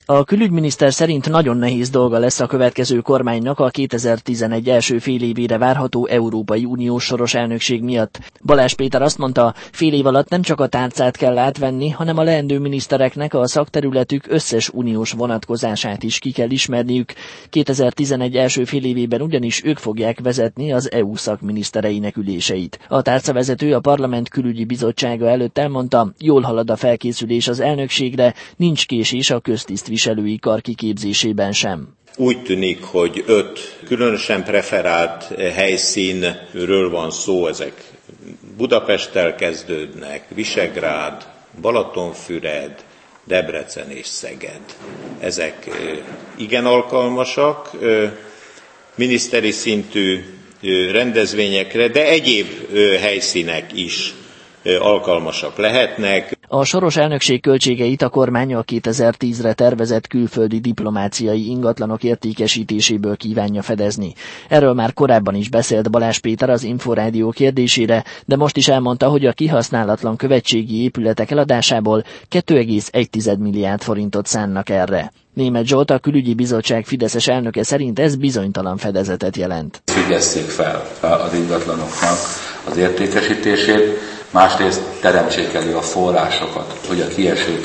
A külügyminiszter szerint nagyon nehéz dolga lesz a következő kormánynak a 2011 első félévére várható Európai Uniós soros elnökség miatt. Balázs Péter azt mondta, fél év alatt nem csak a tárcát kell átvenni, hanem a leendő minisztereknek a szakterületük összes uniós vonatkozását is ki kell ismerniük. 2011 első félévében ugyanis ők fogják vezetni az EU szakminisztereinek üléseit. A tárcavezető a Parlament Külügyi Bizottsága előtt elmondta, jól halad a felkészülés az elnökségre, nincs késés a köztisztviselői kar kiképzésében sem. Úgy tűnik, hogy 5 különösen preferált helyszínről van szó, ezek Budapesttel kezdődnek, Visegrád, Balatonfüred, Debrecen és Szeged. Ezek igen alkalmasak miniszteri szintű rendezvényekre, de egyéb helyszínek is alkalmasak lehetnek. A soros elnökség költségeit a kormány a 2010-re tervezett külföldi diplomáciai ingatlanok értékesítéséből kívánja fedezni. Erről már korábban is beszélt Balázs Péter az Inforádió kérdésére, de most is elmondta, hogy a kihasználatlan követségi épületek eladásából 2,1 milliárd forintot szánnak erre. Németh Zsolt, a Külügyi Bizottság fideszes elnöke szerint ez bizonytalan fedezetet jelent. Függesszék fel az ingatlanoknak az értékesítését, másrészt teremtsék elő a forrásokat, hogy a kieső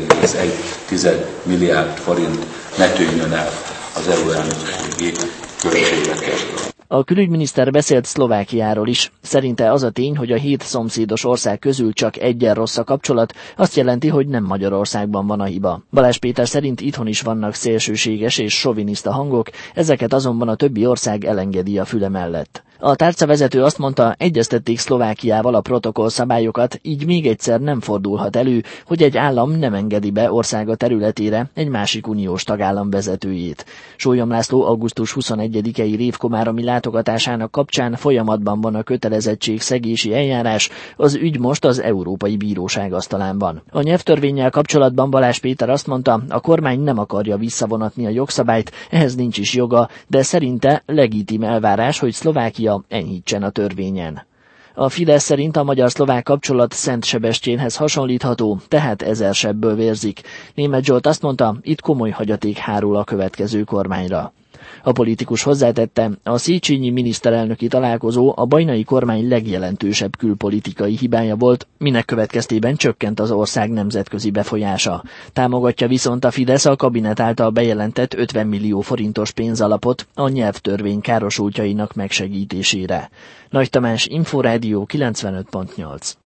2,1 milliárd forint ne tűnjön el az EU elnökségi költségvetésből. A külügyminiszter beszélt Szlovákiáról is. Szerinte az a tény, hogy a 7 szomszédos ország közül csak egyen rossz a kapcsolat, azt jelenti, hogy nem Magyarországban van a hiba. Balázs Péter szerint itthon is vannak szélsőséges és soviniszta hangok, ezeket azonban a többi ország elengedi a füle mellett. A tárcavezető azt mondta, egyeztették Szlovákiával a protokoll szabályokat, így még egyszer nem fordulhat elő, hogy egy állam nem engedi be országa területére egy másik uniós tagállam vezetőjét. Sólyom László augusztus 21-i révkomáromi látogatásának kapcsán folyamatban van a kötelezettségszegési eljárás, az ügy most az Európai Bíróság asztalán van. A nyelvtörvénnyel kapcsolatban Balázs Péter azt mondta, a kormány nem akarja visszavonatni a jogszabályt, ehhez nincs is joga, de szerinte legitim elvárás, hogy Szlovákia enyhítsen a törvényen. A Fidesz szerint a magyar-szlovák kapcsolat Szent Sebestyénhez hasonlítható, tehát 1000 sebből vérzik. Németh Zsolt azt mondta, itt komoly hagyaték hárul a következő kormányra. A politikus hozzátette, a széchenyi miniszterelnöki találkozó a bajnai kormány legjelentősebb külpolitikai hibája volt, minek következtében csökkent az ország nemzetközi befolyása. Támogatja viszont a Fidesz a kabinet által bejelentett 50 millió forintos pénzalapot a nyelvtörvény károsultjainak megsegítésére. Nagy Tamás, Inforádió 95.8.